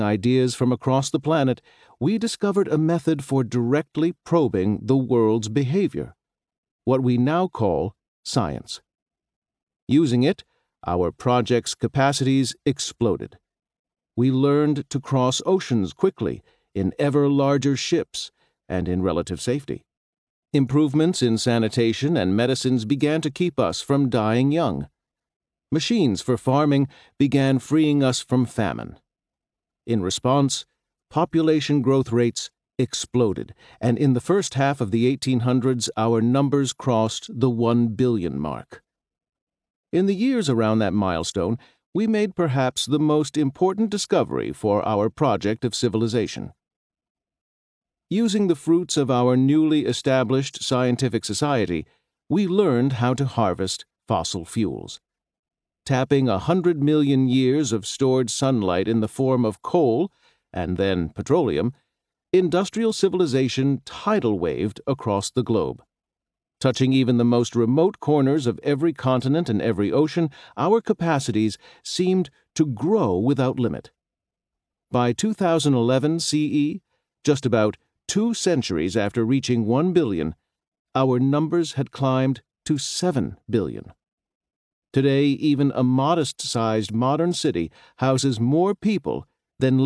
ideas from across the planet, we discovered a method for directly probing the world's behavior, what we now call science. Using it, our project's capacities exploded. We learned to cross oceans quickly, in ever larger ships, and in relative safety. Improvements in sanitation and medicines began to keep us from dying young. Machines for farming began freeing us from famine. In response, population growth rates exploded, and in the first half of the 1800s, our numbers crossed the 1 billion mark. In the years around that milestone, we made perhaps the most important discovery for our project of civilization. Using the fruits of our newly established scientific society, we learned how to harvest fossil fuels. Tapping 100 million years of stored sunlight in the form of coal, and then petroleum, industrial civilization tidal waved across the globe. Touching even the most remote corners of every continent and every ocean, our capacities seemed to grow without limit. By 2011 CE, just about 2 centuries after reaching 1 billion, our numbers had climbed to 7 billion. Today, even a modest-sized modern city houses more people than